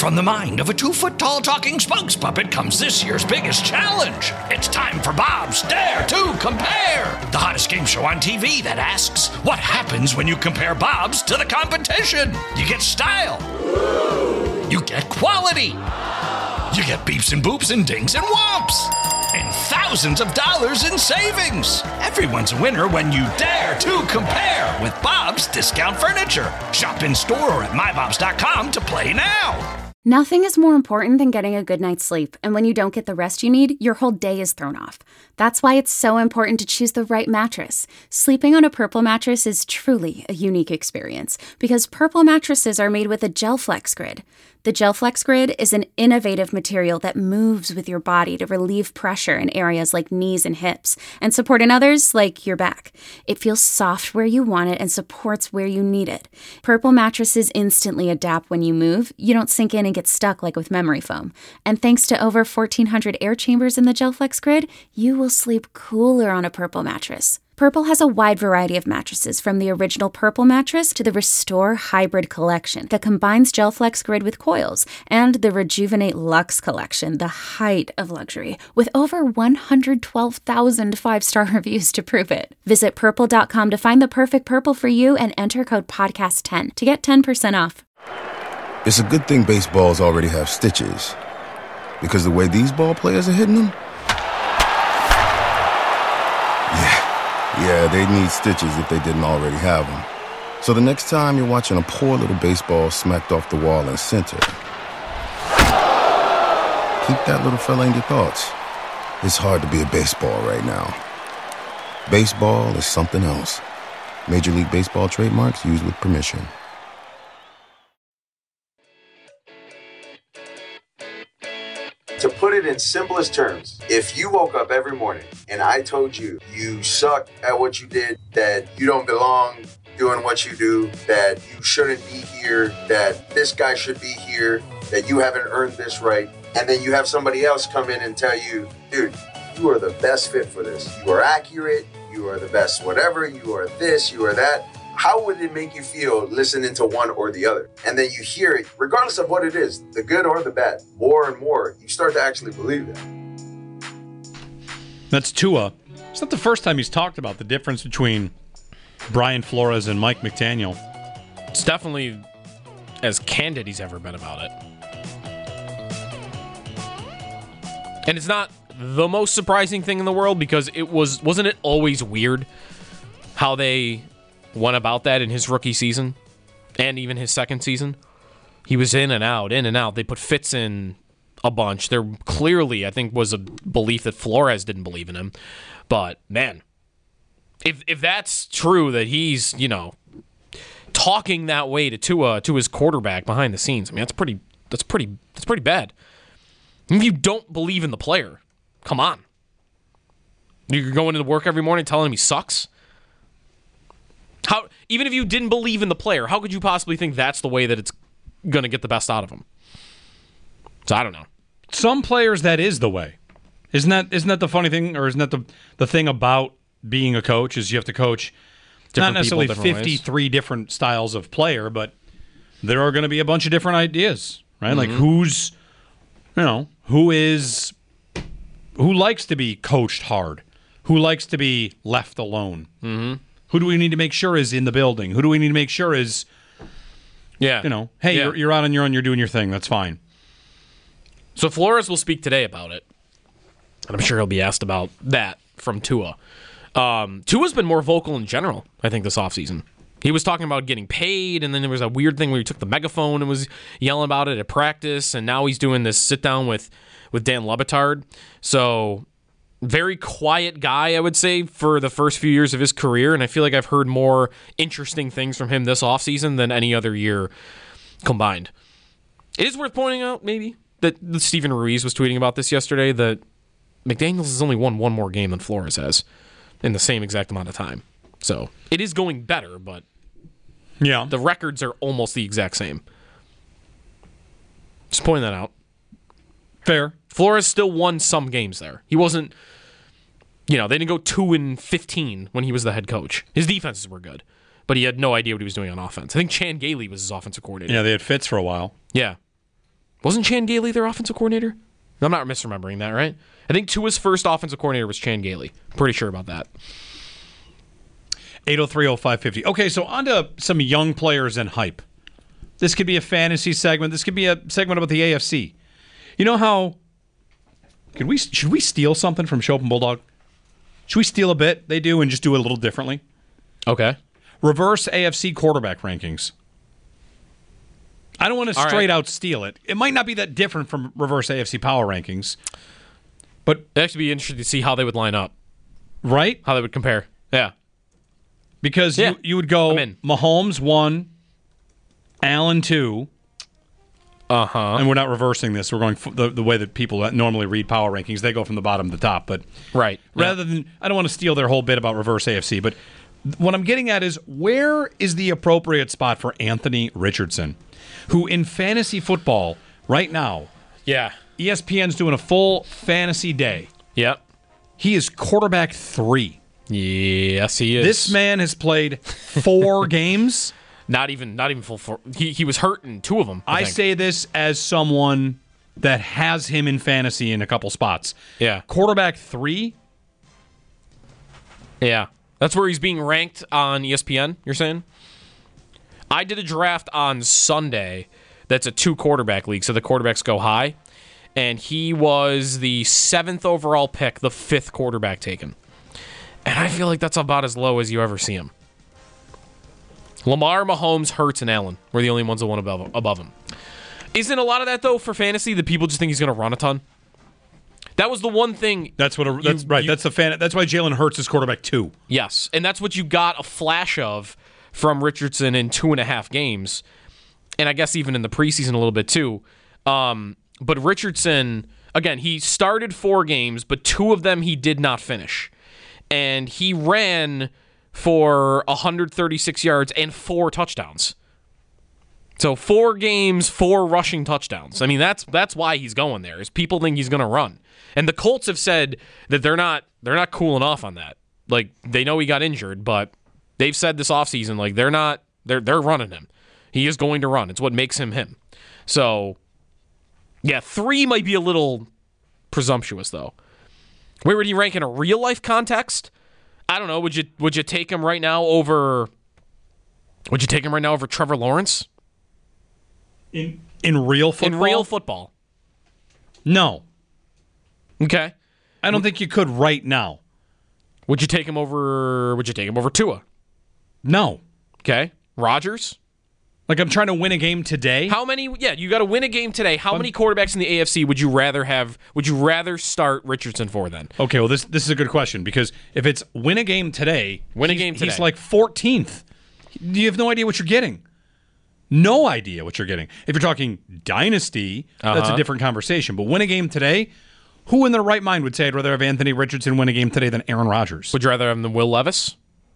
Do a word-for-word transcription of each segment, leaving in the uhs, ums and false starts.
From the mind of a two-foot-tall talking spokes puppet comes this year's biggest challenge. It's time for Bob's Dare to Compare, the hottest game show on T V that asks, what happens when you compare Bobs to the competition? You get style. You get quality. You get beeps and boops and dings and whomps. And thousands of dollars in savings. Everyone's a winner when you dare to compare with Bob's Discount Furniture. Shop in store or at my bobs dot com to play now. Nothing is more important than getting a good night's sleep, and when you don't get the rest you need, your whole day is thrown off. That's why it's so important to choose the right mattress. Sleeping on a Purple mattress is truly a unique experience, because Purple mattresses are made with a GelFlex Grid. The GelFlex Grid is an innovative material that moves with your body to relieve pressure in areas like knees and hips, and support in others like your back. It feels soft where you want it and supports where you need it. Purple mattresses instantly adapt when you move. You don't sink in and get stuck like with memory foam. And thanks to over fourteen hundred air chambers in the GelFlex Grid, you will sleep cooler on a Purple mattress. Purple has a wide variety of mattresses, from the original Purple mattress to the Restore Hybrid collection that combines GelFlex Grid with coils, and the Rejuvenate Luxe collection, the height of luxury, with over one hundred twelve thousand five-star reviews to prove it. Visit purple dot com to find the perfect Purple for you and enter code podcast ten to get ten percent off. It's a good thing baseballs already have stitches, because the way these ball players are hitting them, yeah. Yeah, they need stitches if they didn't already have them. So the next time you're watching a poor little baseball smacked off the wall in center, keep that little fella in your thoughts. It's hard to be a baseball right now. Baseball is something else. Major League Baseball trademarks used with permission. To put it in simplest terms, if you woke up every morning and I told you you suck at what you did, that you don't belong doing what you do, that you shouldn't be here, that this guy should be here, that you haven't earned this right, and then you have somebody else come in and tell you, dude, you are the best fit for this. You are accurate, you are the best whatever, you are this, you are that. How would it make you feel listening to one or the other? And then you hear it, regardless of what it is, the good or the bad, more and more, you start to actually believe that. That's Tua. It's not the first time he's talked about the difference between Brian Flores and Mike McDaniel. It's definitely as candid he's ever been about it. And it's not the most surprising thing in the world, because it was, wasn't it always weird how they went about that in his rookie season and even his second season? He was in and out, in and out. They put Fitz in a bunch. There clearly, I think, was a belief that Flores didn't believe in him. But, man, if if that's true, that he's, you know, talking that way to Tua, to his quarterback behind the scenes, I mean, that's pretty that's pretty that's pretty bad. If you don't believe in the player, come on. You're going into work every morning telling him he sucks? How, even if you didn't believe in the player, how could you possibly think that's the way that it's going to get the best out of him? So I don't know. Some players, that is the way. Isn't that isn't that the funny thing, or isn't that the the thing about being a coach, is you have to coach different not necessarily people, different fifty-three ways. Different styles of player, but there are going to be a bunch of different ideas, right? Mm-hmm. Like who's, you know, who is, who likes to be coached hard? Who likes to be left alone? Mm-hmm. Who do we need to make sure is in the building? Who do we need to make sure is, yeah, you know, hey, yeah. you're, you're out on your own, you're doing your thing, that's fine. So Flores will speak today about it, and I'm sure he'll be asked about that from Tua. Um, Tua's been more vocal in general, I think, this offseason. He was talking about getting paid, and then there was a weird thing where he took the megaphone and was yelling about it at practice, and now he's doing this sit-down with, with Dan Le Batard. So very quiet guy, I would say, for the first few years of his career, and I feel like I've heard more interesting things from him this offseason than any other year combined. It is worth pointing out, maybe, that, that Steven Ruiz was tweeting about this yesterday, that McDaniels has only won one more game than Flores has in the same exact amount of time. So it is going better, but yeah, the records are almost the exact same. Just pointing that out. Fair. Flores still won some games there. He wasn't, you know, they didn't go two and fifteen when he was the head coach. His defenses were good, but he had no idea what he was doing on offense. I think Chan Gailey was his offensive coordinator. Yeah, they had Fitz for a while. Yeah. Wasn't Chan Gailey their offensive coordinator? I'm not misremembering that, right? I think Tua's first offensive coordinator was Chan Gailey. Pretty sure about that. eight oh three oh five five oh. Okay, so on to some young players and hype. This could be a fantasy segment. This could be a segment about the A F C. You know how... Could we? Should we steal something from Shope and Bulldog? Should we steal a bit? They do and just do it a little differently. Okay. Reverse A F C quarterback rankings. I don't want to straight right. out steal it. It might not be that different from reverse A F C power rankings. But it'd actually be interesting to see how they would line up. Right? How they would compare. Yeah. Because yeah. you, you would go Mahomes one, Allen two. Uh-huh. And we're not reversing this. We're going f- the, the way that people normally read power rankings. They go from the bottom to the top. But right. rather yeah. than, I don't want to steal their whole bit about reverse A F C, but what I'm getting at is where is the appropriate spot for Anthony Richardson, who in fantasy football right now, yeah, E S P N's doing a full fantasy day. Yep. He is quarterback three. Yes, he is. This man has played four games. Not even, not even full four. He he was hurt in two of them. I, I say this as someone that has him in fantasy in a couple spots. Yeah. Quarterback three. Yeah. That's where he's being ranked on E S P N, you're saying? I did a draft on Sunday that's a two-quarterback league, so the quarterbacks go high. And he was the seventh overall pick, the fifth quarterback taken. And I feel like that's about as low as you ever see him. Lamar, Mahomes, Hurts, and Allen were the only ones that went above, above him. Isn't a lot of that, though, for fantasy, that people just think he's going to run a ton? That was the one thing. That's what. A, that's you, right. You, that's the fan. That's why Jalen Hurts is quarterback two. Yes, and that's what you got a flash of from Richardson in two and a half games, and I guess even in the preseason a little bit too. Um, but Richardson, again, he started four games, but two of them he did not finish, and he ran for one hundred thirty-six yards and four touchdowns. So four games, four rushing touchdowns. I mean, that's that's why he's going there. Is people think he's going to run, and the Colts have said that they're not they're not cooling off on that. Like they know he got injured, but they've said this offseason like they're not they're they're running him. He is going to run. It's what makes him him. So yeah, three might be a little presumptuous though. Where would he rank in a real life context? I don't know. Would you would you take him right now over? Would you take him right now over Trevor Lawrence? In in real football? In real football. No. Okay. I don't think you could right now. Would you take him over would you take him over Tua? No. Okay. Rodgers? Like I'm trying to win a game today? How many yeah, you got to win a game today. How um, many quarterbacks in the A F C would you rather have would you rather start Richardson for then? Okay, well this this is a good question because if it's win a game today, win a game today. He's like fourteenth. You have no idea what you're getting. No idea what you're getting. If you're talking dynasty, uh-huh. that's a different conversation. But win a game today, who in their right mind would say I'd rather have Anthony Richardson win a game today than Aaron Rodgers? Would you rather have him than Will Levis?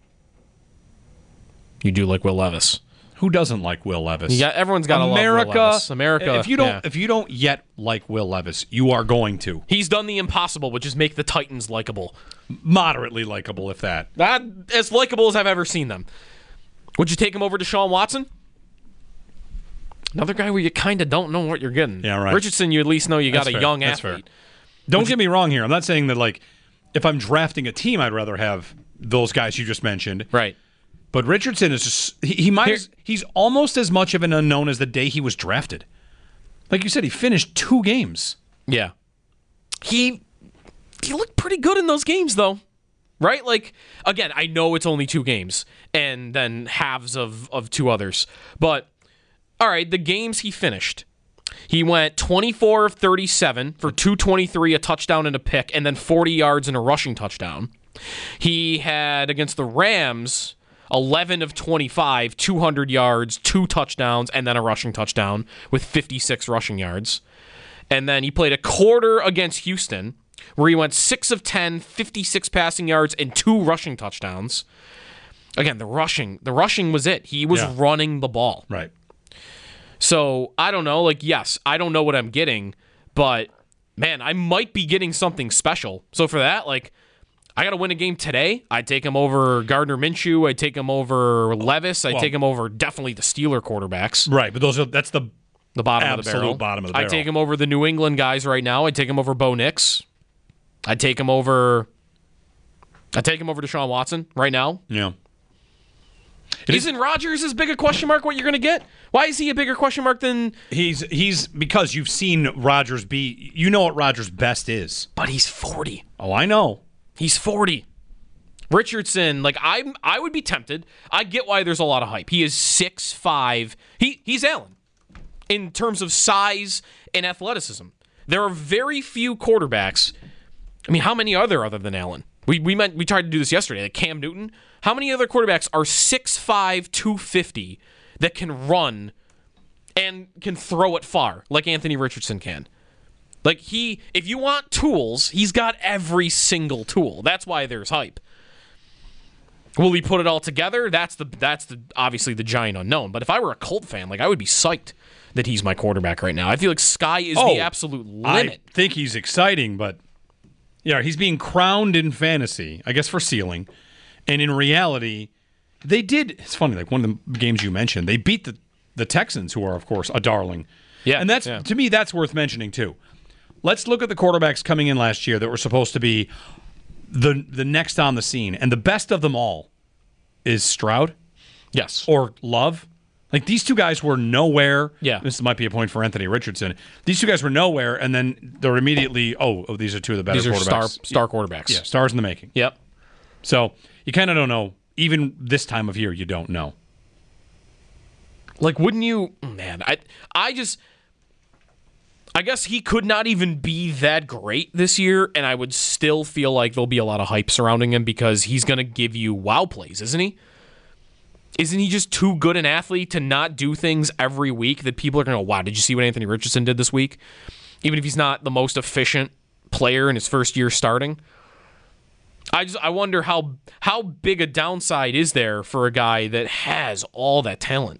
You do like Will Levis. Who doesn't like Will Levis? Yeah, everyone's got to love Will Levis. America. If you don't, yeah. if you don't yet like Will Levis, you are going to. He's done the impossible, which is make the Titans likable, moderately likable, if that. That as likable as I've ever seen them. Would you take him over to Deshaun Watson? Another guy where you kind of don't know what you're getting. Yeah, right. Richardson, you at least know you got That's a fair. young That's athlete. Fair. Don't Would get you, me wrong here. I'm not saying that, like, if I'm drafting a team, I'd rather have those guys you just mentioned. Right. But Richardson is just, he, he might, here, he's almost as much of an unknown as the day he was drafted. Like you said, he finished two games. Yeah. He, he looked pretty good in those games, though. Right? Like, again, I know it's only two games and then halves of, of two others. But, all right, the games he finished. He went twenty-four of thirty-seven for two twenty-three, a touchdown and a pick, and then forty yards and a rushing touchdown. He had, against the Rams, eleven of twenty-five, two hundred yards, two touchdowns, and then a rushing touchdown with fifty-six rushing yards. And then he played a quarter against Houston, where he went six of ten, fifty-six passing yards, and two rushing touchdowns. Again, the rushing, the rushing was it. He was yeah. running the ball. Right. So, I don't know. Like, yes, I don't know what I'm getting, but, man, I might be getting something special. So, for that, like, I got to win a game today. I'd take him over Gardner Minshew. I'd take him over Levis. I'd well, take him over definitely the Steeler quarterbacks. Right, but those are that's the the bottom Absolute of the barrel. bottom of the barrel. I take him over the New England guys right now. I take him over Bo Nix. I take him over. I take him over Deshaun Watson right now. Yeah. It Isn't is, Rodgers as big a question mark what you're going to get? Why is he a bigger question mark than... He's he's because you've seen Rodgers be... You know what Rodgers' best is. But he's forty. Oh, I know. He's forty. Richardson, like, I I would be tempted. I get why there's a lot of hype. He is six five. He, he's Allen in terms of size and athleticism. There are very few quarterbacks. I mean, how many are there other than Allen? We we meant we tried to do this yesterday. Like Cam Newton. How many other quarterbacks are six five, two fifty that can run and can throw it far like Anthony Richardson can? Like he, if you want tools, he's got every single tool. That's why there's hype. Will he put it all together? That's the that's the obviously the giant unknown. But if I were a Colt fan, like I would be psyched that he's my quarterback right now. I feel like sky is oh, the absolute limit. I think he's exciting, but yeah, he's being crowned in fantasy, I guess for ceiling. And in reality, they did. It's funny, like one of the games you mentioned, they beat the, the Texans, who are, of course, a darling. Yeah. And that's yeah. to me, that's worth mentioning, too. Let's look at the quarterbacks coming in last year that were supposed to be the the next on the scene. And the best of them all is Stroud. Yes. Or Love. Like, these two guys were nowhere. Yeah. This might be a point for Anthony Richardson. These two guys were nowhere, and then they're immediately, oh, oh these are two of the better these are quarterbacks. Star, star quarterbacks. Yeah, stars in the making. Yep. So you kind of don't know. Even this time of year, you don't know. Like, wouldn't you? Man, I, I just, I guess he could not even be that great this year, and I would still feel like there'll be a lot of hype surrounding him because he's going to give you wow plays, isn't he? Isn't he just too good an athlete to not do things every week that people are going to go, wow, did you see what Anthony Richardson did this week? Even if he's not the most efficient player in his first year starting. I just I wonder how how big a downside is there for a guy that has all that talent.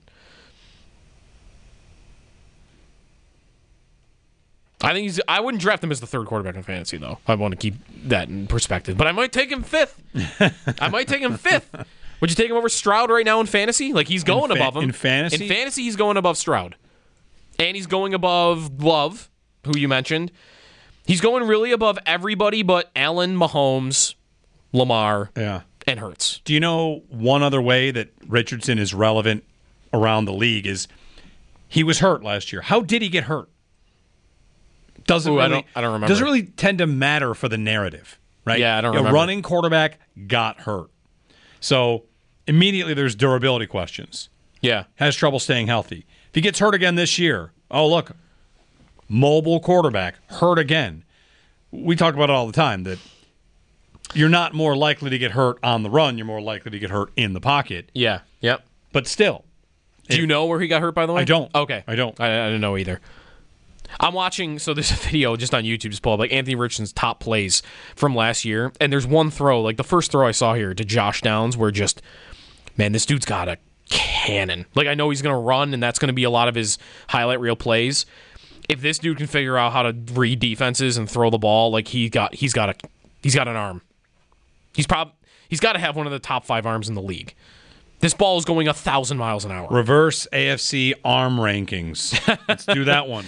I think he's. I wouldn't draft him as the third quarterback in fantasy, though. I want to keep that in perspective. But I might take him fifth. I might take him fifth. Would you take him over Stroud right now in fantasy? Like, he's going in fa- above him. In fantasy? In fantasy, he's going above Stroud. And he's going above Love, who you mentioned. He's going really above everybody but Allen, Mahomes, Lamar, yeah. and Hurts. Do you know one other way that Richardson is relevant around the league is he was hurt last year. How did he get hurt? Doesn't Ooh, really, I don't, I don't remember. Doesn't really tend to matter for the narrative, right? Yeah, I don't A remember. running quarterback got hurt. So immediately there's durability questions. Yeah. Has trouble staying healthy. If he gets hurt again this year, oh, look, mobile quarterback, hurt again. We talk about it all the time, that you're not more likely to get hurt on the run. You're more likely to get hurt in the pocket. Yeah. Yep. But still. Do you know where he got hurt, by the way? I don't. Okay. I don't. I, I didn't know either. I'm watching, so there's a video just on YouTube, just pull up, like Anthony Richardson's top plays from last year, and there's one throw, like the first throw I saw here to Josh Downs, where just, man, this dude's got a cannon. Like, I know he's going to run, and that's going to be a lot of his highlight reel plays. If this dude can figure out how to read defenses and throw the ball, like he got, he's got a, he's got an arm. He's prob, he's got to have one of the top five arms in the league. This ball is going a thousand miles an hour. Reverse A F C arm rankings. Let's do that one.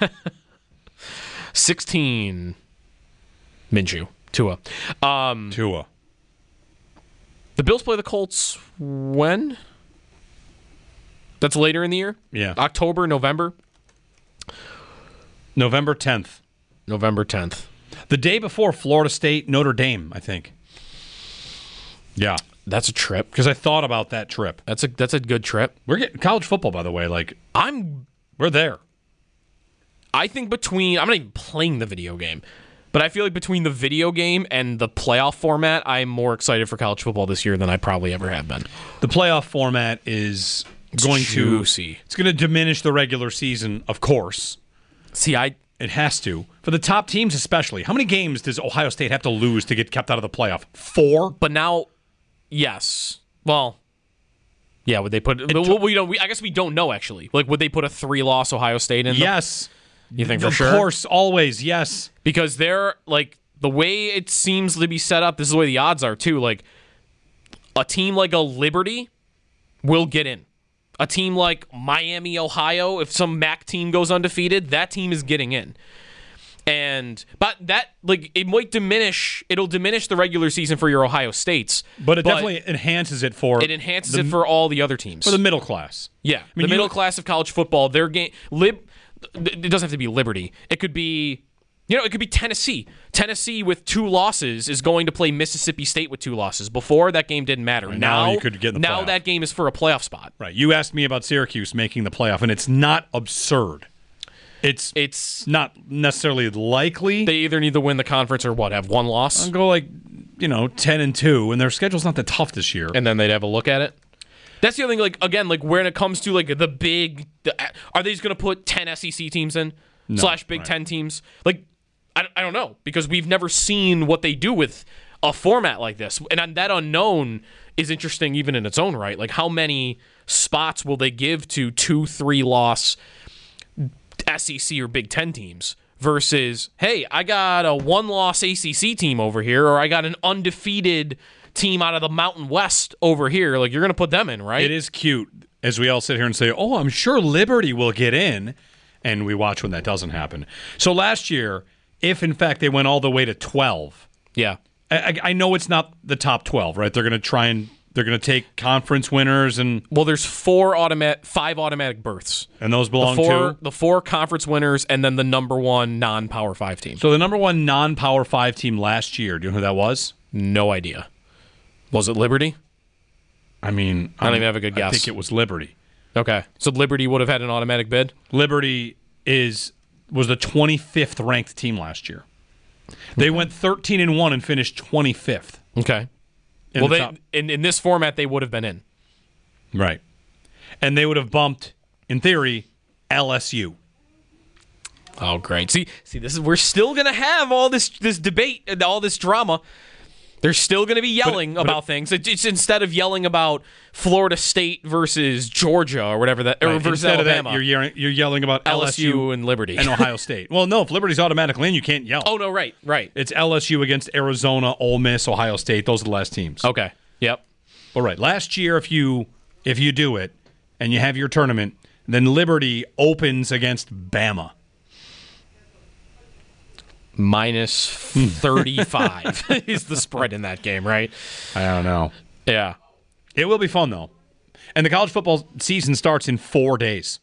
sixteen. Minshew. Tua. Um, Tua. The Bills play the Colts when? That's later in the year? Yeah. October, November? November tenth. November tenth. The day before Florida State, Notre Dame, I think. Yeah. That's a trip. Because I thought about that trip. That's a that's a good trip. We're getting college football, by the way. Like, I'm we're there. I think between I'm not even playing the video game, but I feel like between the video game and the playoff format, I'm more excited for college football this year than I probably ever have been. The playoff format is It's going juicy. to it's going to diminish the regular season, of course. See, I It has to. For the top teams especially. How many games does Ohio State have to lose to get kept out of the playoff? Four? but now yes. Well, yeah, would they put it, well, we don't we, I guess we don't know actually. Like, would they put a three-loss Ohio State in? Yes. The, you think for of sure? Of course, always, yes. Because they're like the way it seems to be set up, this is the way the odds are too. Like, a team like a Liberty will get in. A team like Miami, Ohio, if some M A C team goes undefeated, that team is getting in. And but that like it might diminish it'll diminish the regular season for your Ohio States. But it but definitely enhances it for it enhances the, it for all the other teams. For the middle class. Yeah. I mean, the middle you, class of college football, their game lib it doesn't have to be Liberty. It could be you know, it could be Tennessee. Tennessee with two losses is going to play Mississippi State with two losses. Before that game didn't matter. Right, now, now you could get in the now playoff. that game is for a playoff spot. Right. You asked me about Syracuse making the playoff, and it's not absurd. It's it's not necessarily likely. They either need to win the conference or what, have one loss? I'll go like, you know, ten and two, and their schedule's not that tough this year. And then they'd have a look at it. That's the other thing, like, again, like, when it comes to, like, the big, the, are they just going to put ten S E C teams in? No, slash Big right. Ten teams? Like, I, I don't know, because we've never seen what they do with a format like this. And that unknown is interesting even in its own right. Like, how many spots will they give to two, three loss S E C or Big Ten teams versus, hey, I got a one-loss A C C team over here, or I got an undefeated team out of the Mountain West over here. Like, you're going to put them in, right? It is cute as we all sit here and say, oh, I'm sure Liberty will get in, and we watch when that doesn't happen. So last year, if in fact they went all the way to twelve, yeah, I, I know it's not the top twelve, right? They're going to try and They're going to take conference winners and well, there's four automatic, five automatic berths, and those belong the four, to the four conference winners, and then the number one non-Power Five team. So the number one non-Power Five team last year, do you know who that was? No idea. Was it Liberty? I mean, I don't I'm, even have a good guess. I think it was Liberty. Okay, so Liberty would have had an automatic bid. Liberty is was the twenty-fifth ranked team last year. They okay. went thirteen and one and finished twenty-fifth. Okay. In well, the they in, in this format, they would have been in. Right. And they would have bumped, in theory, L S U. Oh, great. See, see, this is we're still going to have all this this debate and all this drama. They're still going to be yelling but, but about it, things. It's instead of yelling about Florida State versus Georgia or whatever that, right. or versus instead Alabama. Of that, you're, you're yelling about L S U, L S U and Liberty and Ohio State. Well, no, if Liberty's automatically in, you can't yell. Oh no, right, right. It's L S U against Arizona, Ole Miss, Ohio State. Those are the last teams. Okay. Yep. All right. Last year, if you if you do it and you have your tournament, then Liberty opens against Bama. Minus thirty-five is the spread in that game, right? I don't know. Yeah. It will be fun, though. And the college football season starts in four days.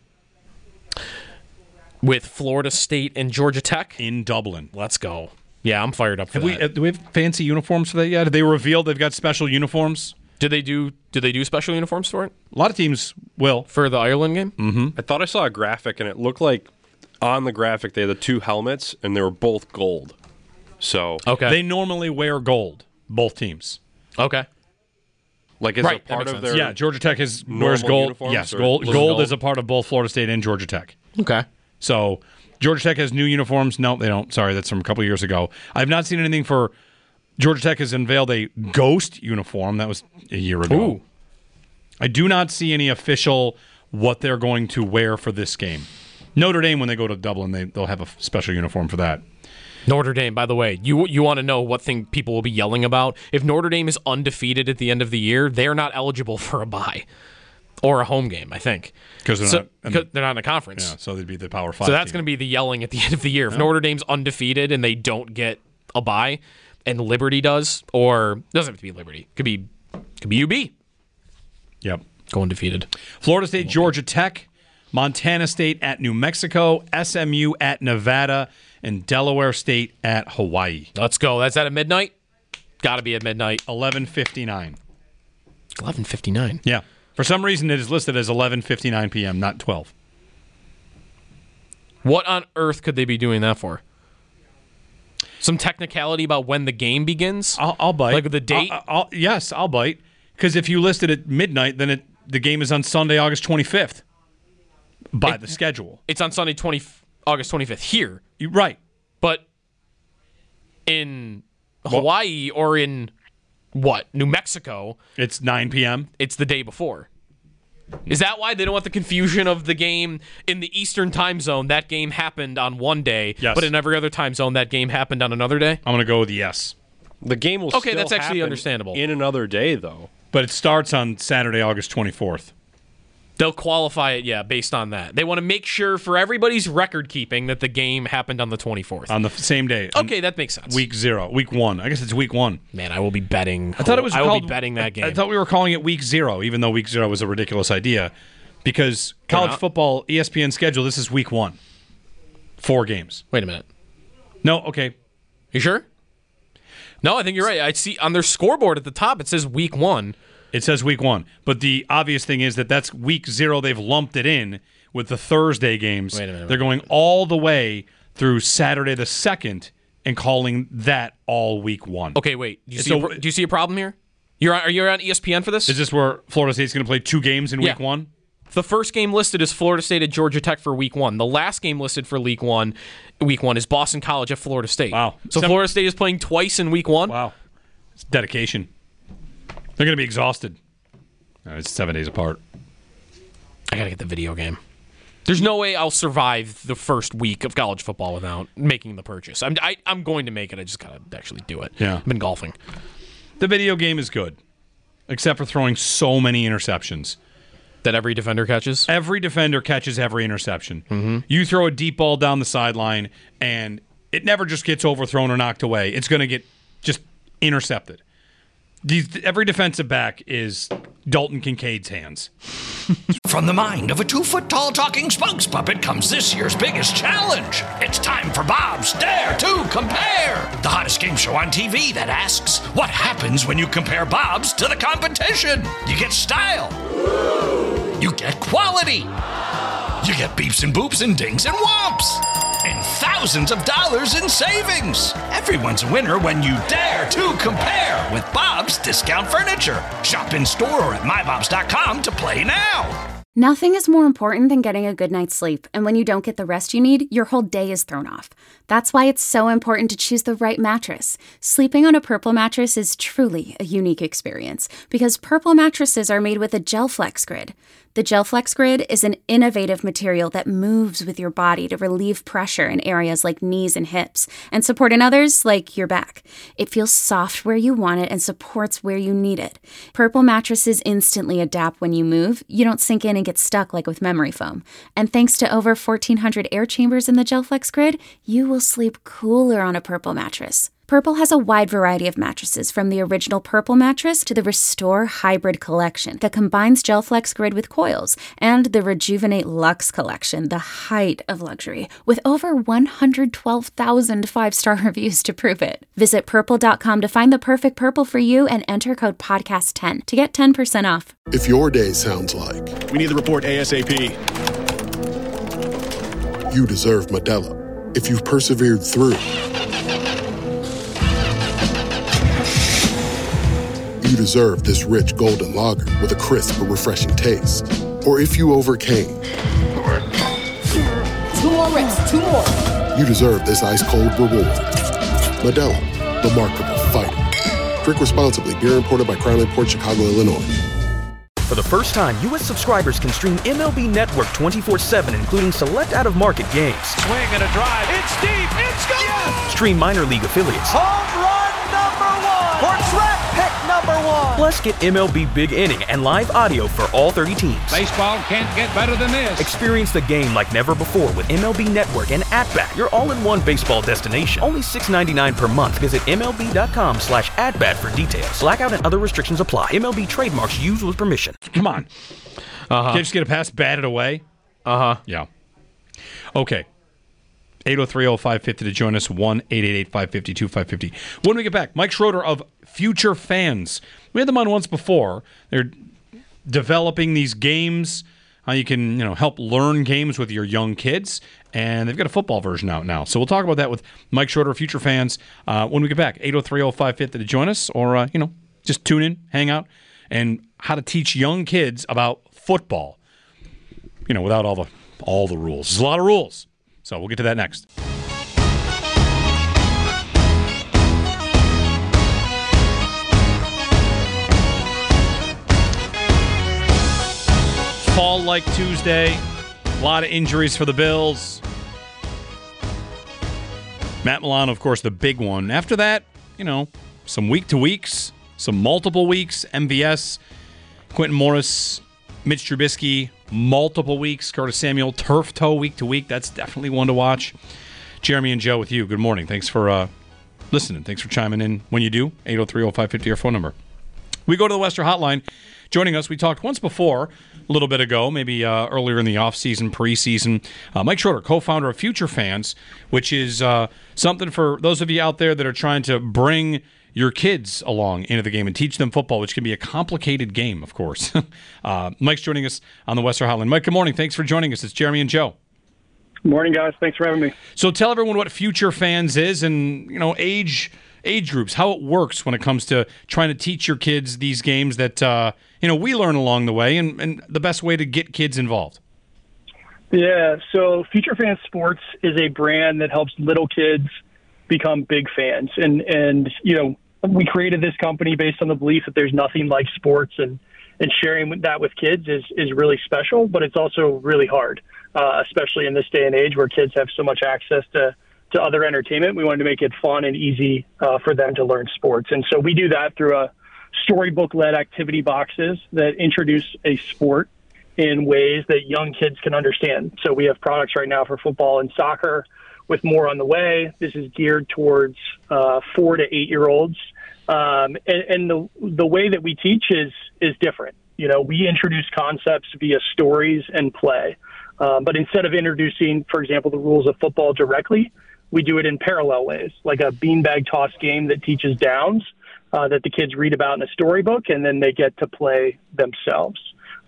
With Florida State and Georgia Tech? In Dublin. Let's go. Yeah, I'm fired up for have that. We, uh, do we have fancy uniforms for that yet? Did they reveal they've got special uniforms? Did they do Did they do special uniforms for it? A lot of teams will. For the Ireland game? Mm-hmm. I thought I saw a graphic, and it looked like on the graphic they had the two helmets, and they were both gold. So okay. They normally wear gold, both teams. Okay. Like, is right, it part of sense. their Yeah, Georgia Tech is wears gold. Yes, gold, gold, gold is a part of both Florida State and Georgia Tech. Okay. So Georgia Tech has new uniforms. No, they don't. Sorry, that's from a couple years ago. I've not seen anything for Georgia Tech has unveiled a ghost uniform. That was a year ago. Ooh. I do not see any official what they're going to wear for this game. Notre Dame, when they go to Dublin, they, they'll have a special uniform for that. Notre Dame, by the way, you you want to know what thing people will be yelling about? If Notre Dame is undefeated at the end of the year, they are not eligible for a bye or a home game, I think. Because they're, so, the, they're not in the conference. Yeah, so they'd be the Power Five. So that's going to be the yelling at the end of the year. If yeah. Notre Dame's undefeated and they don't get a bye, and Liberty does, or it doesn't have to be Liberty. Could be could be U B. Yep. Go undefeated. Florida State, Georgia Tech, Montana State at New Mexico, S M U at Nevada, and Delaware State at Hawaii. Let's go. That's at midnight? Got to be at midnight. eleven fifty-nine. eleven fifty-nine? Yeah. For some reason, it is listed as eleven fifty-nine p.m., not twelve. What on earth could they be doing that for? Some technicality about when the game begins? I'll, I'll bite. Like the date? I'll, I'll, yes, I'll bite. Because if you list it at midnight, then it, the game is on Sunday, August twenty-fifth. By it, the schedule. It's on Sunday, twenty, August twenty-fifth here. You, right. But in Hawaii well, or in, what, New Mexico. It's nine p.m. It's the day before. Is that why they don't want the confusion of the game in the Eastern time zone? That game happened on one day, yes. But in every other time zone, that game happened on another day? I'm going to go with yes. The game will okay, still that's actually happen understandable. In another day, though. But it starts on Saturday, August twenty-fourth. They'll qualify it, yeah, based on that. They want to make sure for everybody's record keeping that the game happened on the twenty-fourth. On the same day. Okay, that makes sense. Week zero. Week one. I guess it's week one. Man, I will be betting. I thought it was I called, will be betting that game. I, I thought we were calling it week zero, even though week zero was a ridiculous idea. Because college football, E S P N schedule, this is week one. Four games. Wait a minute. No, okay. You sure? No, I think you're right. I see on their scoreboard at the top, it says week one. It says week one. But the obvious thing is that that's week zero. They've lumped it in with the Thursday games. Wait a minute. They're going all the way through Saturday the second and calling that all week one. Okay, wait. Do you, see, So- a, pro- do you see a problem here? You're on, are you on E S P N for this? Is this where Florida State's going to play two games in Yeah. week one? The first game listed is Florida State at Georgia Tech for week one. The last game listed for week one, week one is Boston College at Florida State. Wow. So Sem- Florida State is playing twice in week one? Wow. It's dedication. They're going to be exhausted. Uh, it's seven days apart. I got to get the video game. There's no way I'll survive the first week of college football without making the purchase. I'm I, I'm going to make it. I just got to actually do it. Yeah. I've been golfing. The video game is good, except for throwing so many interceptions. That every defender catches? Every defender catches every interception. Mm-hmm. You throw a deep ball down the sideline, and it never just gets overthrown or knocked away. It's going to get just intercepted. These, every defensive back is Dalton Kincaid's hands. From the mind of a two-foot-tall talking spokes puppet comes this year's biggest challenge. It's time for Bob's Dare to Compare, the hottest game show on T V that asks, what happens when you compare Bob's to the competition? You get style. You get quality. You get beeps and boops and dings and whomps. And thousands of dollars in savings. Everyone's a winner when you dare to compare with Bob's Discount Furniture. Shop in store or at my bobs dot com to play now. Nothing is more important than getting a good night's sleep, and when you don't get the rest you need, your whole day is thrown off. That's why it's so important to choose the right mattress. Sleeping on a Purple mattress is truly a unique experience, because Purple mattresses are made with a GelFlex Grid. The GelFlex Grid is an innovative material that moves with your body to relieve pressure in areas like knees and hips, and support in others like your back. It feels soft where you want it and supports where you need it. Purple mattresses instantly adapt when you move. You don't sink in and get stuck like with memory foam. And thanks to over fourteen hundred air chambers in the GelFlex Grid, you will sleep cooler on a Purple mattress. Purple has a wide variety of mattresses, from the original Purple mattress to the Restore Hybrid collection that combines GelFlex Grid with coils, and the Rejuvenate Luxe collection, the height of luxury, with over one hundred twelve thousand five-star reviews to prove it. Visit purple dot com to find the perfect Purple for you and enter code podcast ten to get ten percent off. If your day sounds like we need the report ASAP, you deserve Modelo. If you've persevered through, you deserve this rich golden lager with a crisp but refreshing taste. Or if you overcame, two more reps, two more. You deserve this ice cold reward. Modelo, the Remarkable Fighter. Drink responsibly. Beer imported by Crown Imports, Chicago, Illinois. For the first time, U S subscribers can stream M L B Network twenty-four seven, including select out-of-market games. Swing and a drive. It's deep. It's gone. Yes! Stream minor league affiliates. Home run number one. For draft pick number one. Plus, get M L B Big Inning and live audio for all thirty teams. Baseball can't get better than this. Experience the game like never before with M L B Network and At-Bat, your all-in-one baseball destination. Only six dollars and ninety-nine cents per month. Visit M L B dot com slash at-bat for details. Blackout and other restrictions apply. M L B trademarks used with permission. Come on. Uh-huh. Can't just get a pass batted away? Uh-huh. Yeah. Okay. eight oh three oh five fifty to join us, one eight eight eight five five two five five zero. When we get back, Mike Schroeder of Future Fans. We had them on once before. They're developing these games, how you can, you know, help learn games with your young kids, and they've got a football version out now. So we'll talk about that with Mike Schroeder of Future Fans uh, when we get back. eight oh three oh five fifty to join us, or, uh, you know, just tune in, hang out, and how to teach young kids about football, you know, without all the all the rules. There's a lot of rules. So we'll get to that next. Fall-like Tuesday. A lot of injuries for the Bills. Matt Milano, of course, the big one. After that, you know, some week-to-weeks, some multiple weeks. M V S, Quentin Morris, Mitch Trubisky, multiple weeks. Curtis Samuel, turf toe week to week. That's definitely one to watch. Jeremy and Joe with you. Good morning. Thanks for uh, listening. Thanks for chiming in when you do. eight oh three oh five five oh, our phone number. We go to the Western Hotline. Joining us, we talked once before, a little bit ago, maybe uh, earlier in the offseason, preseason. Uh, Mike Schroeder, co-founder of Future Fans, which is uh, something for those of you out there that are trying to bring your kids along into the game and teach them football, which can be a complicated game, of course. uh, Mike's joining us on the Western Hotline. Mike, good morning. Thanks for joining us. It's Jeremy and Joe. Good morning, guys. Thanks for having me. So tell everyone what Future Fans is and, you know, age age groups, how it works when it comes to trying to teach your kids these games that, uh, you know, we learn along the way and, and the best way to get kids involved. Yeah, so Future Fans Sports is a brand that helps little kids become big fans. And, and you know, we created this company based on the belief that there's nothing like sports, and, and sharing that with kids is, is really special, but it's also really hard, uh, especially in this day and age where kids have so much access to, to other entertainment. We wanted to make it fun and easy uh, for them to learn sports. And so we do that through a storybook-led activity boxes that introduce a sport in ways that young kids can understand. So we have products right now for football and soccer, with more on the way. This is geared towards uh, four to eight-year-olds. Um, and and the the way that we teach is is different. You know, we introduce concepts via stories and play. Um, but instead of introducing, for example, the rules of football directly, we do it in parallel ways, like a beanbag toss game that teaches downs uh, that the kids read about in a storybook, and then they get to play themselves.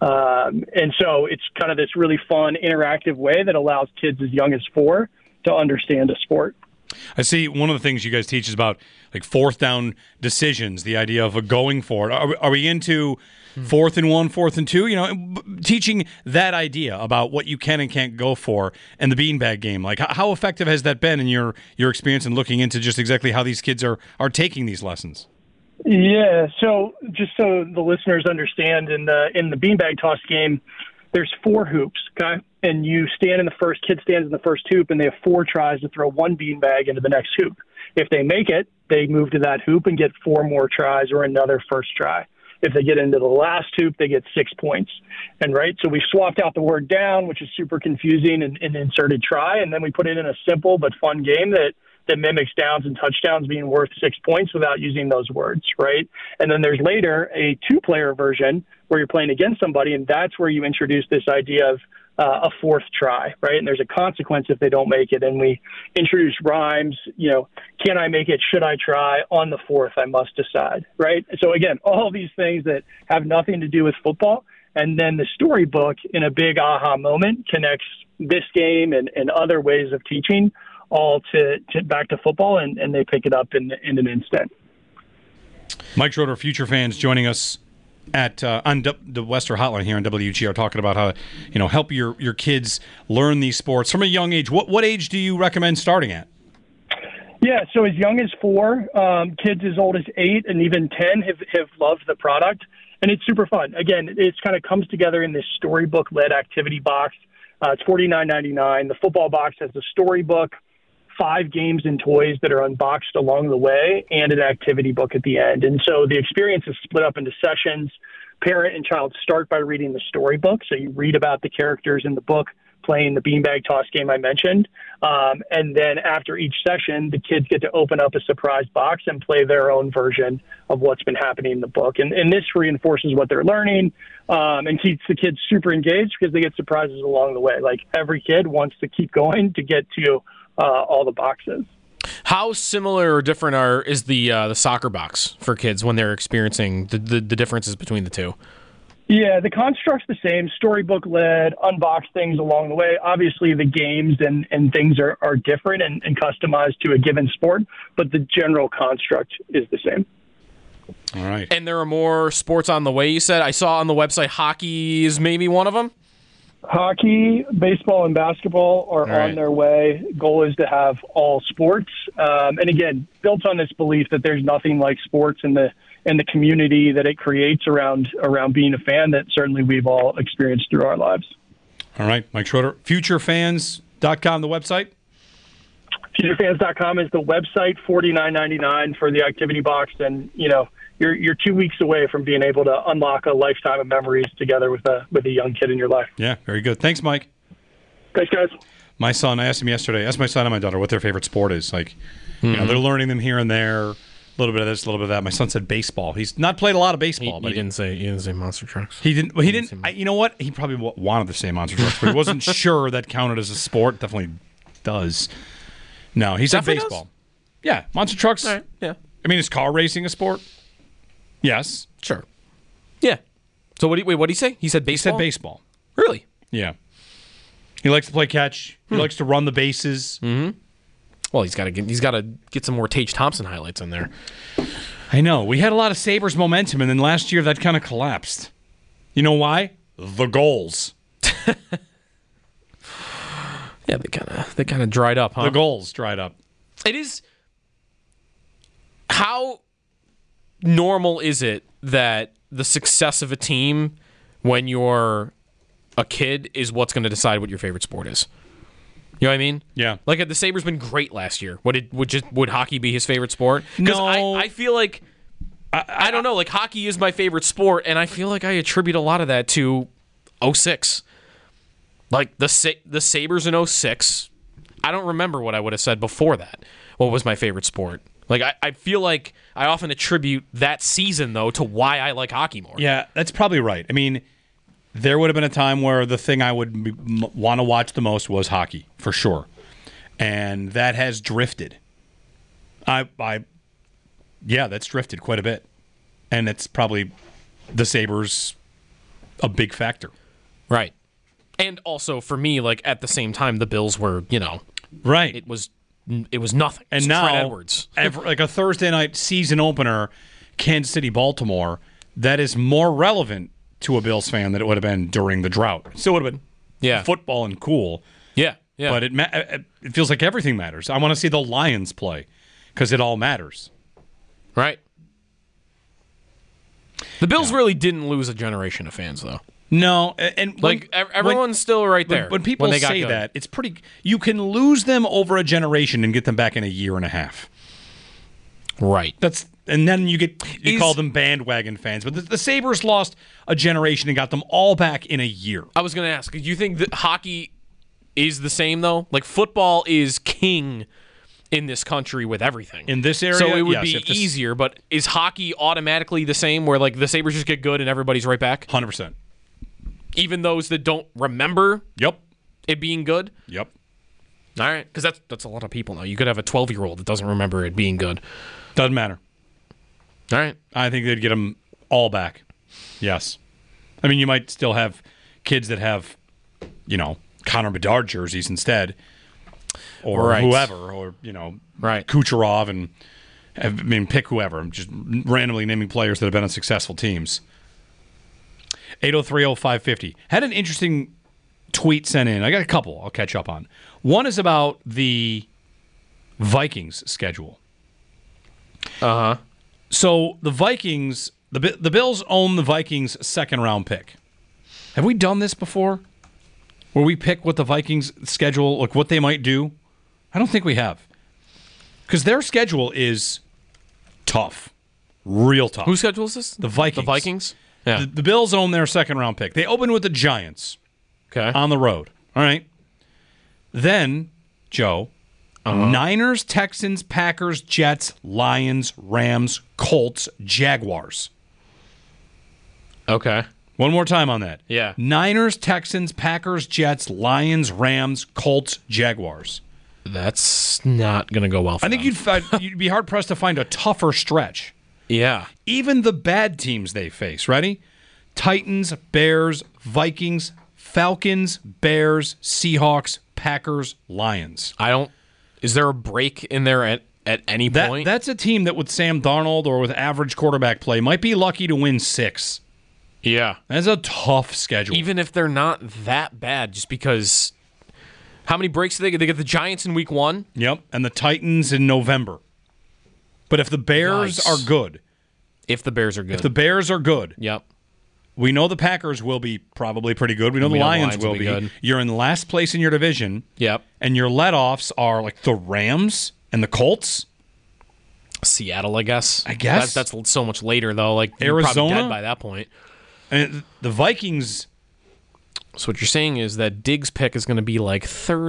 Um, and so it's kind of this really fun, interactive way that allows kids as young as four to understand a sport. I see one of the things you guys teach is about like fourth down decisions, the idea of a going for it. Are, are we into fourth and one, fourth and two? You know, teaching that idea about what you can and can't go for and the beanbag game. Like, how effective has that been in your, your experience in looking into just exactly how these kids are, are taking these lessons? Yeah, so just so the listeners understand, in the in the beanbag toss game, there's four hoops, okay? And you stand in the first, kid stands in the first hoop, and they have four tries to throw one beanbag into the next hoop. If they make it, they move to that hoop and get four more tries or another first try. If they get into the last hoop, they get six points. And right, so we swapped out the word down, which is super confusing, and, and inserted try, and then we put it in a simple but fun game that that mimics downs and touchdowns being worth six points without using those words, right? And then there's later a two-player version where you're playing against somebody, and that's where you introduce this idea of uh, a fourth try, right? And there's a consequence if they don't make it. And we introduce rhymes, you know, can I make it? Should I try? On the fourth, I must decide, right? So again, all these things that have nothing to do with football. And then the storybook, in a big aha moment, connects this game and, and other ways of teaching all to, to back to football, and, and they pick it up in, in an instant. Mike Schroeder, Future Fans, joining us at uh, on D- the Western Hotline here on W G R, talking about how, you know, help your, your kids learn these sports from a young age. What what age do you recommend starting at? Yeah, so as young as four, um, kids as old as eight and even ten have, have loved the product, and it's super fun. Again, it kind of comes together in this storybook-led activity box. Uh, it's forty-nine ninety-nine. The football box has a storybook, five games and toys that are unboxed along the way, and an activity book at the end. And so the experience is split up into sessions. Parent and child start by reading the storybook. So you read about the characters in the book playing the beanbag toss game I mentioned. Um, and then after each session, the kids get to open up a surprise box and play their own version of what's been happening in the book. And, and this reinforces what they're learning um, and keeps the kids super engaged because they get surprises along the way. Like, every kid wants to keep going to get to Uh, all the boxes. How similar or different are is the uh, the soccer box for kids when they're experiencing the, the, the differences between the two? Yeah, the construct's the same, storybook-led, unbox things along the way. Obviously, the games and, and things are, are different and, and customized to a given sport, but the general construct is the same. All right. And there are more sports on the way, you said? I saw on the website hockey is maybe one of them? Hockey, baseball, and basketball are all right. on their way. Goal is to have all sports. Um, and again, built on this belief that there's nothing like sports in the in the community that it creates around around being a fan that certainly we've all experienced through our lives. All right, Mike Schroeder, future fans dot com, the website? future fans dot com is the website, forty-nine ninety-nine for the activity box, and you know you're you're two weeks away from being able to unlock a lifetime of memories together with a with a young kid in your life. Yeah, very good. Thanks, Mike. Thanks, guys. My son, I asked him yesterday, I asked my son and my daughter what their favorite sport is. Like, mm-hmm. you know, they're learning them here and there. A little bit of this, a little bit of that. My son said baseball. He's not played a lot of baseball, he, but he didn't say he didn't say monster trucks. He didn't. Well, he, he didn't. didn't I, you know what? He probably wanted to say monster trucks, but he wasn't sure that counted as a sport. Definitely does. No, he said Definitely baseball. Does? Yeah, monster trucks. All right. Yeah. I mean, is car racing a sport? Yes. Sure. Yeah. So what? Did, wait, what did he say? He said baseball. He said baseball. Really? Yeah. He likes to play catch. He hmm. likes to run the bases. Mm-hmm. Well, he's got to get he's got to get some more Tage Thompson highlights in there. I know. We had a lot of Sabres momentum, and then last year that kind of collapsed. You know why? The goals. Yeah, they kind of they kind of dried up, huh? The goals dried up. It is. How normal is it that the success of a team when you're a kid is what's going to decide what your favorite sport is? You know what I mean? Yeah. Like, the Sabres been great last year. Would it would just would hockey be his favorite sport? No. I, I feel like I, I, I don't know. Like, hockey is my favorite sport, and I feel like I attribute a lot of that to oh six. Like the the Sabres in oh six. I don't remember what I would have said before that. What was my favorite sport? Like, I, I feel like I often attribute that season though to why I like hockey more. Yeah, that's probably right. I mean, there would have been a time where the thing I would m- want to watch the most was hockey, for sure. And that has drifted. I, I, yeah, that's drifted quite a bit. And it's probably the Sabres a big factor. Right. And also, for me, like, at the same time, the Bills were, you know. Right. It was it was nothing. And it's now, Fred Edwards. every, like a Thursday night season opener, Kansas City, Baltimore, that is more relevant to a Bills fan than it would have been during the drought. It still would have been yeah. football and cool. Yeah, yeah. But it ma- it feels like everything matters. I want to see the Lions play because it all matters. Right. The Bills yeah. really didn't lose a generation of fans, though. No, and when, like everyone's when, still right there. When, when people when they say that, it's pretty. You can lose them over a generation and get them back in a year and a half. Right. That's and then you get you Is, call them bandwagon fans, but the, the Sabres lost a generation and got them all back in a year. I was going to ask, do you think that hockey is the same though? Like football is king in this country with everything. In this area, so it would yes, be this, easier. But is hockey automatically the same, where like the Sabres just get good and everybody's right back? one hundred percent. Even those that don't remember yep. it being good? Yep. All right, because that's, that's a lot of people now. You could have a twelve-year-old that doesn't remember it being good. Doesn't matter. All right. I think they'd get them all back. Yes. I mean, you might still have kids that have, you know, Connor Bedard jerseys instead, or right. whoever, or, you know, right. Kucherov, and, I mean, pick whoever. I'm just randomly naming players that have been on successful teams. eight oh three oh five fifty. Had an interesting tweet sent in. I got a couple I'll catch up on. One is about the Vikings schedule. Uh-huh. So the Vikings, the the Bills own the Vikings' second round pick. Have we done this before? Where we pick what the Vikings schedule, like what they might do? I don't think we have. Because their schedule is tough. Real tough. Whose schedule is this? The Vikings. The Vikings? Yeah. The, the Bills own their second round pick. They open with the Giants. Okay. On the road. All right. Then, Joe, uh-huh. Niners, Texans, Packers, Jets, Lions, Rams, Colts, Jaguars. Okay. One more time on that. Yeah. Niners, Texans, Packers, Jets, Lions, Rams, Colts, Jaguars. That's not going to go well for I think them. you'd find, you'd be hard-pressed to find a tougher stretch. Yeah. Even the bad teams they face. Ready? Titans, Bears, Vikings, Falcons, Bears, Seahawks, Packers, Lions. I don't... Is there a break in there at, at any that, point? That's a team that with Sam Darnold or with average quarterback play might be lucky to win six. Yeah. That's a tough schedule. Even if they're not that bad, just because... How many breaks do they get? They get the Giants in week one? Yep, and the Titans in November. But if the Bears Yikes. are good... If the Bears are good. If the Bears are good... Yep. We know the Packers will be probably pretty good. We know We the know the Lions, Lions will will be be. good. You're in last place in your division. Yep. And your let-offs are like the Rams and the Colts. Seattle, I guess. I guess. That, that's so much later, though. Like, you're probably Arizona? dead by that point. And the Vikings... So what you're saying is that Diggs' pick is going to be like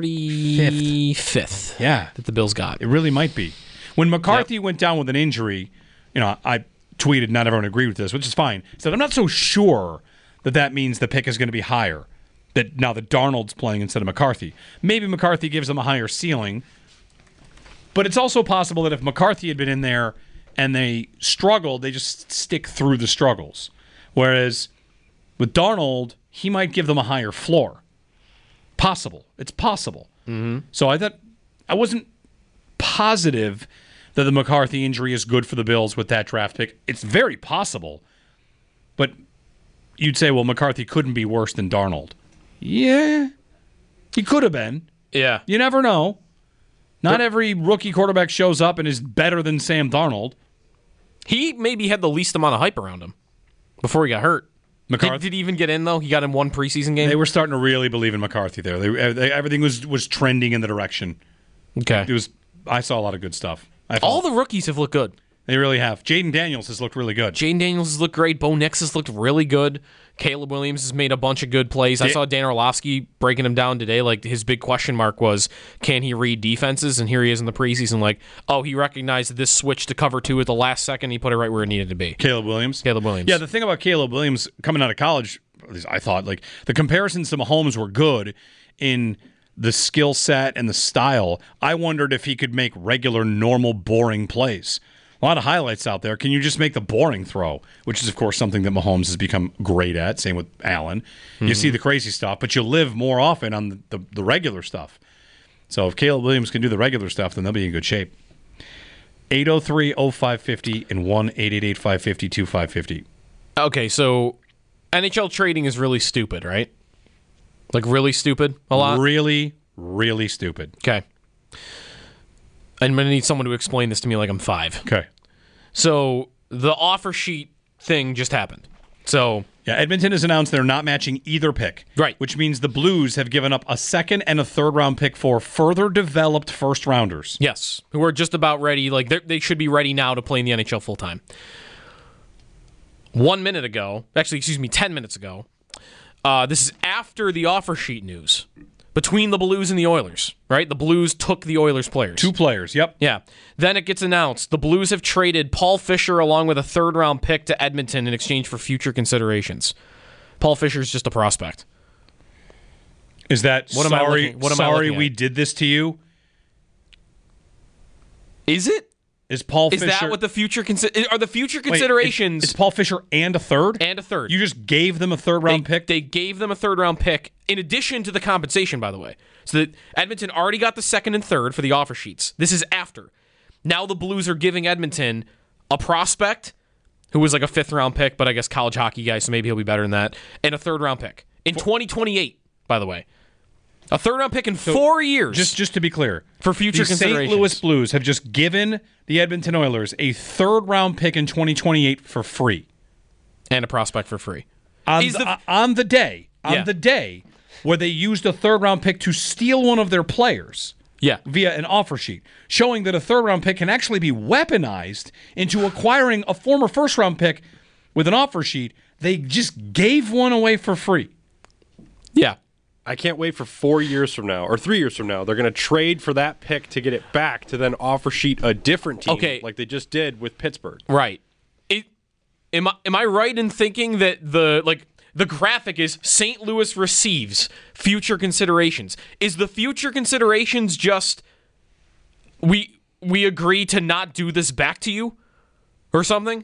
thirty-fifth. Yeah. That the Bills got. It really might be. When McCarthy yep. went down with an injury, you know, I tweeted, not everyone agreed with this, which is fine. I said, I'm not so sure that that means the pick is going to be higher, that now that Darnold's playing instead of McCarthy. Maybe McCarthy gives them a higher ceiling, but it's also possible that if McCarthy had been in there and they struggled, they just stick through the struggles. Whereas with Darnold, he might give them a higher floor. Possible. It's possible. Mm-hmm. So I thought I wasn't positive that the McCarthy injury is good for the Bills with that draft pick. It's very possible. But you'd say, well, McCarthy couldn't be worse than Darnold. Yeah. He could have been. Yeah. You never know. Not but, every rookie quarterback shows up and is better than Sam Darnold. He maybe had the least amount of hype around him before he got hurt. McCarthy did, did he even get in, though? He got in one preseason game? They were starting to really believe in McCarthy there. They, they, everything was, was trending in the direction. Okay. It was. I saw a lot of good stuff. All the rookies have looked good. They really have. Jaden Daniels has looked really good. Jaden Daniels has looked great. Bo Nix has looked really good. Caleb Williams has made a bunch of good plays. I saw Dan Orlovsky breaking him down today. Like, his big question mark was, can he read defenses? And here he is in the preseason like, oh, he recognized this switch to cover two at the last second. He put it right where it needed to be. Caleb Williams? Caleb Williams. Yeah, the thing about Caleb Williams coming out of college, at least I thought, like, the comparisons to Mahomes were good in the skill set and the style. I wondered if he could make regular, normal, boring plays. A lot of highlights out there. Can you just make the boring throw? Which is, of course, something that Mahomes has become great at. Same with Allen. Mm-hmm. You see the crazy stuff, but you live more often on the, the, the regular stuff. So if Caleb Williams can do the regular stuff, then they'll be in good shape. eight oh three oh five five oh and one eight eight eight five five oh two five five oh. Okay, so N H L trading is really stupid, right? Like, really stupid a lot? Really, really stupid. Okay. I'm going to need someone to explain this to me like I'm five. Okay. So, the offer sheet thing just happened. So... Yeah, Edmonton has announced they're not matching either pick. Right. Which means the Blues have given up a second and a third round pick for further developed first rounders. Yes. Who are just about ready. Like, they should be ready now to play in the N H L full time. One minute ago, actually, excuse me, ten minutes ago, uh, this is after the offer sheet news. Between the Blues and the Oilers, right? The Blues took the Oilers players. Two players, yep. Yeah. Then it gets announced. The Blues have traded Paul Fisher along with a third-round pick to Edmonton in exchange for future considerations. Paul Fisher's just a prospect. Is that what sorry, am I looking, what am sorry I we did this to you? Is it? Is Paul Is Fisher... that what the future... Consi- are the future considerations... Wait, it's, it's Paul Fisher and a third? And a third. You just gave them a third-round pick? They gave them a third-round pick in addition to the compensation, by the way. So that Edmonton already got the second and third for the offer sheets. This is after. Now the Blues are giving Edmonton a prospect who was like a fifth-round pick, but I guess college hockey guy, so maybe he'll be better than that, and a third-round pick. In twenty twenty-eight, by the way. A third-round pick in so four years. Just just to be clear. For future the considerations. Saint Louis Blues have just given the Edmonton Oilers a third-round pick in twenty twenty-eight for free. And a prospect for free. On, the, the, on the day. On yeah. the day where they used a third-round pick to steal one of their players. Yeah. Via an offer sheet. Showing that a third-round pick can actually be weaponized into acquiring a former first-round pick with an offer sheet. They just gave one away for free. Yeah. I can't wait for four years from now, or three years from now. They're going to trade for that pick to get it back to then offer sheet a different team, okay. like they just did with Pittsburgh. Right. It, am I am I right in thinking that the like the graphic is Saint Louis receives future considerations? Is the future considerations just we we agree to not do this back to you, or something?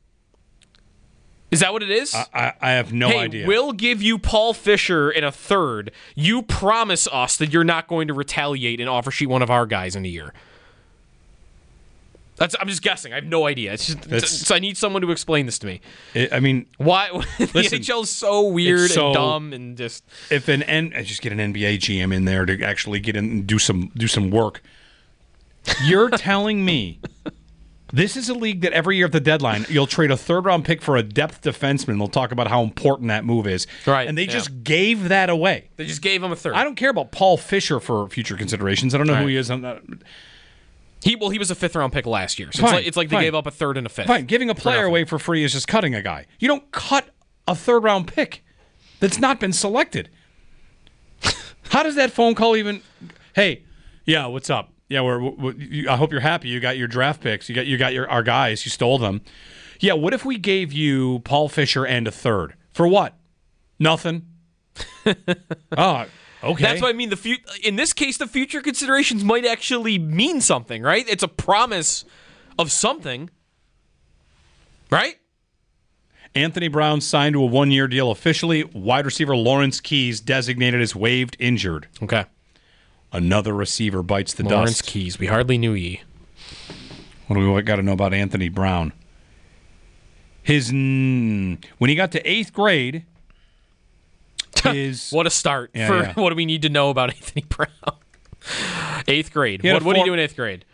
Is that what it is? I, I have no hey, idea. We'll give you Paul Fisher in a third. You promise us that you're not going to retaliate and offer sheet one of our guys in a year. That's. I'm just guessing. I have no idea. It's just. It's, so I need someone to explain this to me. It, I mean, why the listen, N H L is so weird so, and dumb and just. If an N, I just get an N B A G M in there to actually get in and do some do some work. You're telling me This is a league that every year at the deadline, you'll trade a third-round pick for a depth defenseman. They'll talk about how important that move is. Right. And they yeah. just gave that away. They just gave him a third. I don't care about Paul Fisher for future considerations. I don't know All who right. he is. I'm not... He Well, he was a fifth-round pick last year. So fine, it's like, it's like they fine. gave up a third and a fifth. Fine. Giving a player away for free is just cutting a guy. You don't cut a third-round pick that's not been selected. How does that phone call even... Hey, yeah, what's up? Yeah, we're, we're, I hope you're happy. You got your draft picks. You got you got your our guys. You stole them. Yeah, what if we gave you Paul Fisher and a third? For what? Nothing. Oh, okay. That's what I mean. The fu- In this case, the future considerations might actually mean something, right? It's a promise of something, right? Anthony Brown signed to a one-year deal officially. Wide receiver Lawrence Keys designated as waived injured. Okay. Another receiver bites the Lawrence dust. Lawrence Keys. We hardly knew ye. What do we got to know about Anthony Brown? His when he got to eighth grade, his what a start yeah, for yeah. what do we need to know about Anthony Brown? Eighth grade. What, what do you do in eighth grade?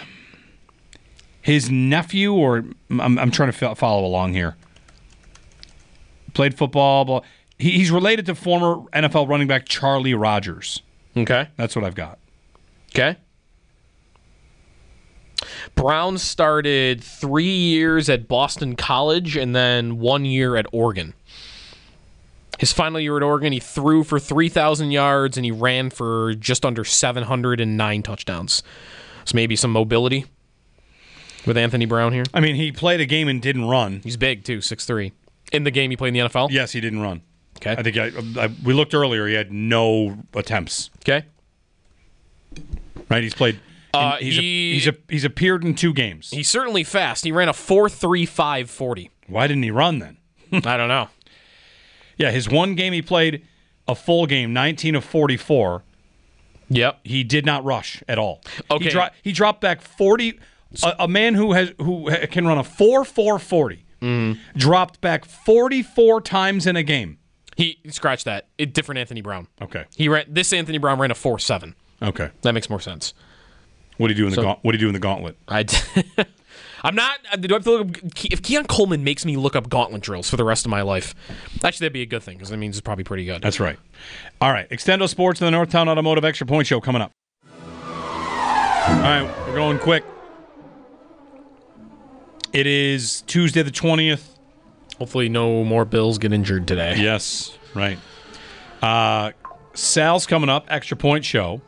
His nephew, or I'm, I'm trying to follow along here. Played football. Blah, he, he's related to former N F L running back Charlie Rogers. Okay. That's what I've got. Okay. Brown started three years at Boston College and then one year at Oregon. His final year at Oregon, he threw for three thousand yards and he ran for just under seven hundred nine touchdowns. So maybe some mobility with Anthony Brown here. I mean, he played a game and didn't run. He's big, too, six three. In the game he played in the N F L? Yes, he didn't run. Okay. I think I, I, we looked earlier. He had no attempts. Okay. Right. He's played. Uh, he's he, a, he's a, he's appeared in two games. He's certainly fast. He ran a four three five forty. Why didn't he run then? I don't know. Yeah, his one game he played a full game, nineteen of forty-four. Yep. He did not rush at all. Okay. He, dro- he dropped back forty. A, a man who has who can run a four four forty mm. dropped back forty-four times in a game. He scratched that. It, different Anthony Brown. Okay. He ran. This Anthony Brown ran a four seven. Okay. That makes more sense. What do you do in so, the gaunt- What do you do in the gauntlet? I. D- I'm not. Do I have to look up? If Keon Coleman makes me look up gauntlet drills for the rest of my life, actually that'd be a good thing because that means it's probably pretty good. That's right. All right. Extendo Sports and the Northtown Automotive Extra Point Show coming up. All right, we're going quick. It is Tuesday the twentieth. Hopefully, no more Bills get injured today. Yes, right. Uh, Sal's coming up. Extra Point Show.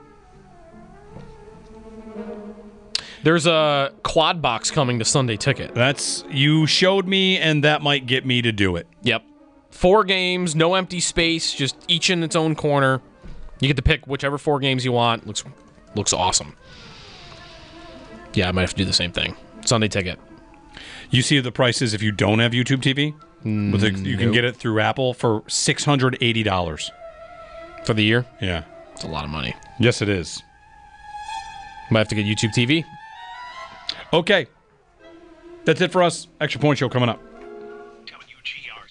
There's a quad box coming to Sunday Ticket. That's you showed me, and that might get me to do it. Yep. Four games, no empty space, just each in its own corner. You get to pick whichever four games you want. Looks looks awesome. Yeah, I might have to do the same thing. Sunday Ticket. You see the prices if you don't have YouTube T V? Mm, With the, you can nope. get it through Apple for six hundred eighty dollars. For the year? Yeah. It's a lot of money. Yes, it is. Might have to get YouTube T V. Okay. That's it for us. Extra Point Show coming up. W G R.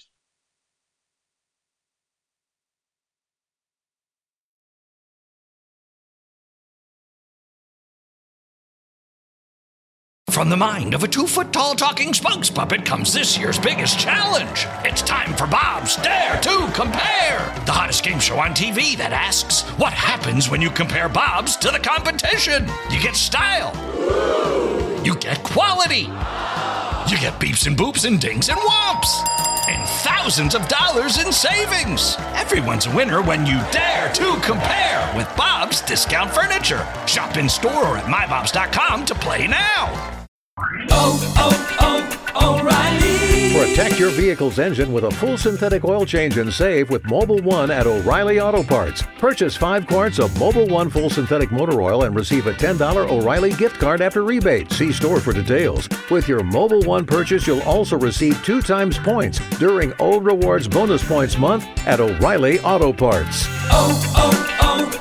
From the mind of a two-foot-tall talking spokes puppet comes this year's biggest challenge. It's time for Bob's Dare to Compare, the hottest game show on T V that asks, what happens when you compare Bob's to the competition? You get style. You get quality. You get beeps and boops and dings and whomps. And thousands of dollars in savings. Everyone's a winner when you dare to compare with Bob's Discount Furniture. Shop in store or at my bobs dot com to play now. Oh, oh, oh, O'Reilly. Protect your vehicle's engine with a full synthetic oil change and save with Mobil one at O'Reilly Auto Parts. Purchase five quarts of Mobil one full synthetic motor oil and receive a ten dollars O'Reilly gift card after rebate. See store for details. With your Mobil one purchase, you'll also receive two times points during Old Rewards Bonus Points Month at O'Reilly Auto Parts. Oh,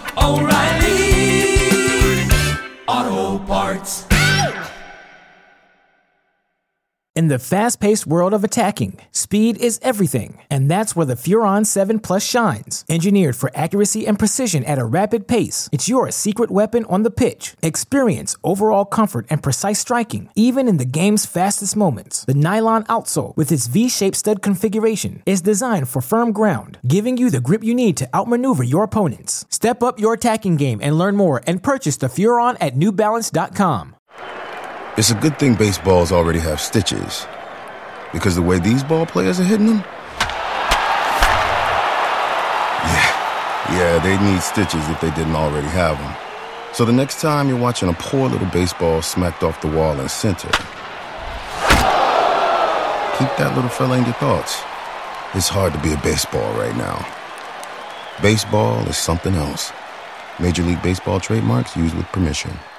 oh, oh, O'Reilly Auto Parts. In the fast-paced world of attacking, speed is everything, and that's where the Furon seven Plus shines. Engineered for accuracy and precision at a rapid pace, it's your secret weapon on the pitch. Experience overall comfort and precise striking, even in the game's fastest moments. The nylon outsole, with its V-shaped stud configuration, is designed for firm ground, giving you the grip you need to outmaneuver your opponents. Step up your attacking game and learn more and purchase the Furon at new balance dot com. It's a good thing baseballs already have stitches, because the way these ball players are hitting them, yeah, yeah, they need stitches if they didn't already have them. So the next time you're watching a poor little baseball smacked off the wall in center, keep that little fella in your thoughts. It's hard to be a baseball right now. Baseball is something else. Major League Baseball trademarks used with permission.